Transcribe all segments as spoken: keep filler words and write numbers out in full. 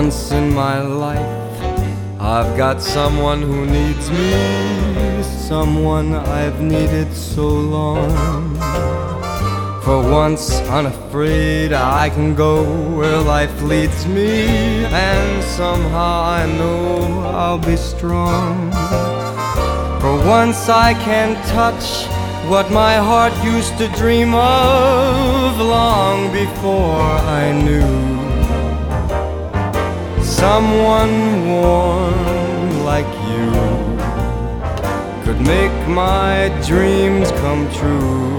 once in my life, I've got someone who needs me, someone I've needed so long. For once unafraid, I can go where life leads me, and somehow I know I'll be strong. For once I can touch what my heart used to dream of long before I knew. Someone warm like you could make my dreams come true.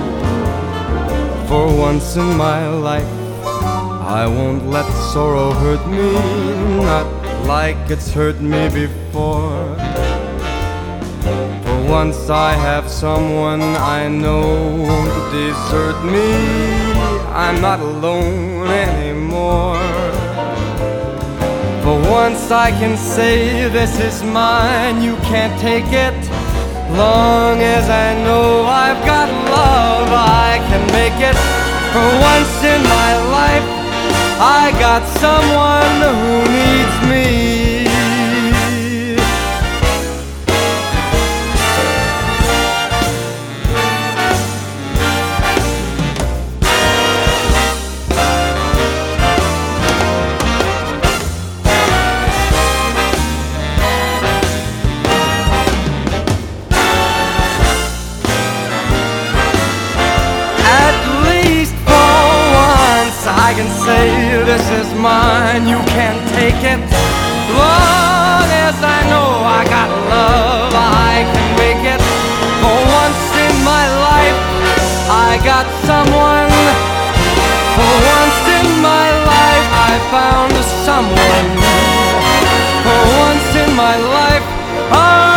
For once in my life, I won't let sorrow hurt me, not like it's hurt me before. For once I have someone I know won't desert me, I'm not alone anymore. For once I can say this is mine, you can't take it. Long as I know I've got love, I can make it. For once in my life, I got someone who needs me. I can say this is mine, you can't take it. Long as I know I got love, I can make it. For once in my life, I got someone. For once in my life, I found someone. For once in my life, I